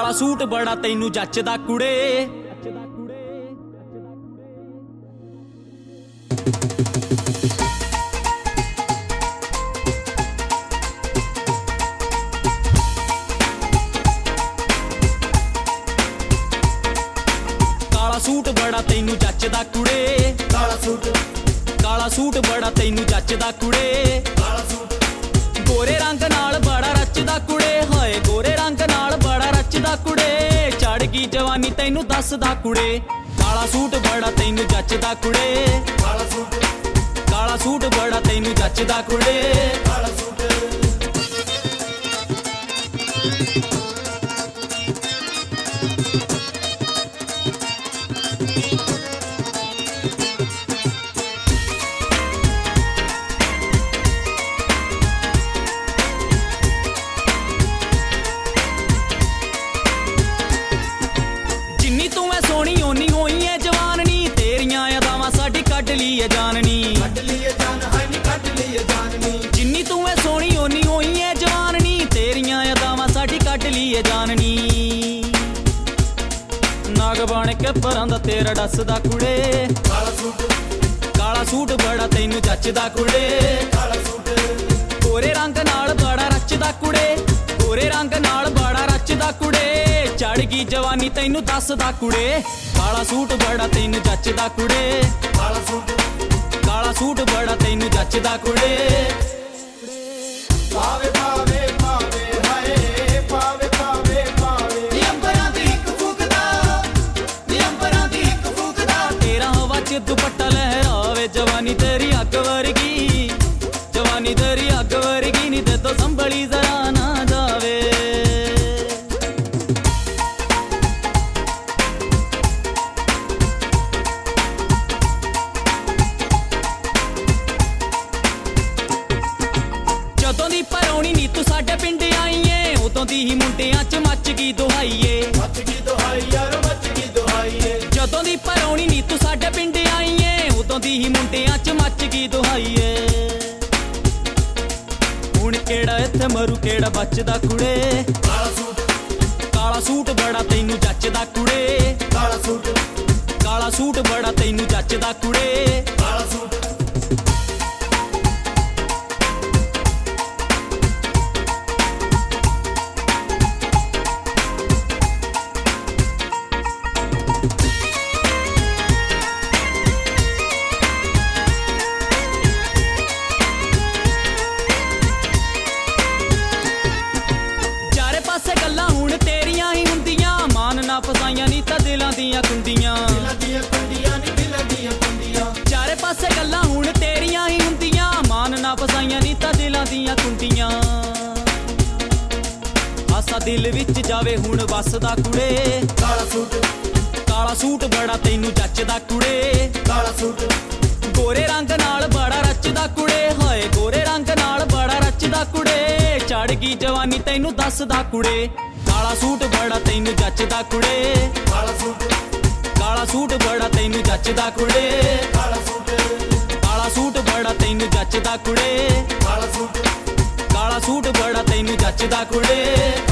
ਕਾਲਾ ਸੂਟ ਬੜਾ ਤੈਨੂੰ ਜੱਚਦਾ ਕੁੜੇ। ਕਾਲਾ ਸੂਟ ਬੜਾ ਤੈਨੂੰ ਜੱਚਦਾ ਕੁੜੇ। ਕਾਲਾ ਸੂਟ ਬੜਾ ਤੈਨੂੰ ਜੱਚਦਾ ਕੁੜੇ। ਗੋਰੇ ਰੰਗ ਨਾਲ ਬੜਾ ਰਚਦਾ ਕੁੜੇ। ਹਾਏ ਗੋਰੇ ਰੰਗ ਨਾਲ ਬੜਾ ਰਚਦਾ ਕੁੜੇ। ਚੜ ਗਈ ਜਵਾਨੀ ਤੈਨੂੰ ਦੱਸਦਾ ਕੁੜੇ। ਕਾਲਾ ਸੂਟ ਬੜਾ ਤੈਨੂੰ ਜੱਚਦਾ ਕੁੜੇ। ਕਾਲਾ ਸੂਟ ਬੜਾ ਤੈਨੂੰ ਜੱਚਦਾ ਕੁੜੇ। ਜਿੰਨੀ ਤੂੰ ਐ ਸੋਹਣੀ ਓਨੀ ਹੋਈ ਐ ਜਵਾਨਣੀ। ਤੇਰੀਆਂ ਅਦਾਵਾਂ ਸਾਡੀ ਕੱਢ ਲਈ ਐ ਜਾਨਣੀ। ਜਿੰਨੀ ਤੂੰ ਐ ਸੋਹਣੀ ਓਨੀ ਹੋਈ ਐ ਜਵਾਨਣੀ। ਤੇਰੀਆਂ ਅਦਾਵਾਂ ਸਾਡੀ ਕੱਢ ਲਈ ਐ ਜਾਨਣੀ। ਨਾਗ ਬਣ ਕੇ ਪਰਾਂ ਦਾ ਤੇਰਾ ਡੱਸਦਾ ਕੁੜੇ। ਕਾਲਾ ਸੂਟ ਬੜਾ ਤੈਨੂੰ ਜੱਚਦਾ ਕੁੜੇ। ਗੋਰੇ ਰੰਗ ਨਾਲ ਬੜਾ ਰਚਦਾ ਕੁੜੇ। ਗੋਰੇ ਰੰਗ ਨਾਲ ਬੜਾ ਰਚਦਾ ਕੁੜੇ। ਚੜ ਗਈ ਜਵਾਨੀ ਤੈਨੂੰ ਦੱਸਦਾ ਕੁੜੇ। ਕਾਲਾ ਸੂਟ ਬੜਾ ਤੈਨੂੰ ਜੱਚਦਾ ਕੁੜੇ। ਕਾਲਾ ਸੂਟ ਬੜਾ ਤੈਨੂੰ ਜੱਚਦਾ ਕੁੜੇ। ਪਾਵੇ ਪਾਵੇ ਪਾਵੇ ਹਾਏ ਪਾਵੇ ਪਾਵੇ ਪਾਵੇ ਨੀ ਅੰਬਰਾਂ ਦੀ ਇੱਕ ਫੂਕਦਾ। ਨੀ ਅੰਬਰਾਂ ਦੀ ਇੱਕ ਫੂਕਦਾ। ਤੇਰਾ ਹਵਾ ਚ ਦੁਪੱਟਾ ਲਹਿਰਾਵੇ। ਜਵਾਨੀ ਤੇਰੀ ਅੱਗ ਵਰਗੀ। ਜਵਾਨੀ ਤੇਰੀ ਅੱਗ ਵਰਗੀ ਨੀ ਤੇ ਤੋਂ ਸੰਭਲੀ ਜ਼ਰਾ ਨਾ ਜਾਵੇ। ਜਦੋਂ ਦੀ ਪਰੌਣੀ ਨੀ ਤੂੰ ਸਾਡੇ ਪਿੰਡ ਆਈ ਏ। ਉਦੋਂ ਦੀ ਹੀ ਮੁੰਡਿਆਂ ਚ ਮੱਚ ਗਈ ਦੁਹਾਈ ਏ। ਮੱਚ ਗਈ ਦੁਹਾਈ ਯਾਰ ਮੱਚ ਗਈ ਦੁਹਾਈ ਏ। ਜਦੋਂ ਦੀ ਪਰੌਣੀ ਨੀ ਤੂੰ ਸਾਡੇ ਪਿੰਡ ਆਈ ਏ। ਉਦੋਂ ਦੀ ਹੀ ਮੁੰਡਿਆਂ ਚ ਮੱਚ ਗਈ ਦੁਹਾਈ ਏ। ਹੁਣ ਕਿਹੜਾ ਇੱਥੇ ਮਰੂ ਕਿਹੜਾ ਬਚਦਾ ਕੁੜੇ। ਕਾਲਾ ਸੂਟ ਬੜਾ ਤੈਨੂੰ ਜੱਚਦਾ ਕੁੜੇ। ਕਾਲਾ ਸੂਟ ਬੜਾ ਤੈਨੂੰ ਜੱਚਦਾ ਕੁੜੇ। ਚਾਰੇ ਪਾਸੇ ਗੱਲਾਂ ਹੁਣ ਤੇਰੀਆਂ ਹੀ ਹੁੰਦੀਆਂ। ਮਾਨ ਨਾ ਫਸਾਈਆਂ ਨੀ ਤਾਂ ਦਿਲਾਂ ਦੀਆਂ ਕੁੰਡੀਆਂ। ਚਾਰੇ ਪਾਸੇ ਗੱਲਾਂ ਹੁਣ ਤੇਰੀਆਂ ਹੀ ਹੁੰਦੀਆਂ। ਮਾਨ ਨਾ ਫਸਾਈਆਂ ਨੀ ਤਾਂ ਦਿਲਾਂ ਦੀਆਂ ਕੁੰਡੀਆਂ। ਆਸਾ ਦਿਲ ਵਿੱਚ ਜਾਵੇ ਹੁਣ ਵੱਸਦਾ ਕੁੜੇ। ਕਾਲਾ ਸੂਟ ਬੜਾ ਤੈਨੂੰ ਜੱਚਦਾ ਕੁੜੇ। ਗੋਰੇ ਰੰਗ ਨਾਲ ਬੜਾ ਰਚਦਾ ਕੁੜੇ। ਹਾਏ ਗੋਰੇ ਰੰਗ ਨਾਲ ਬੜਾ ਰਚਦਾ ਕੁੜੇ। ਚੜ ਗਈ ਜਵਾਨੀ ਤੈਨੂੰ ਦੱਸਦਾ ਕੁੜੇ। ਕਾਲਾ ਸੂਟ ਬੜਾ ਤੈਨੂੰ ਜੱਚਦਾ ਕੁੜੇ। ਕਾਲਾ ਸੂਟ ਬੜਾ ਤੈਨੂੰ ਜੱਚਦਾ ਕੁੜੇ। ਕਾਲਾ ਸੂਟ ਬੜਾ ਤੈਨੂੰ ਜੱਚਦਾ ਕੁੜੇ। ਕਾਲਾ ਸੂਟ ਬੜਾ ਤੈਨੂੰ ਜੱਚਦਾ ਕੁੜੇ।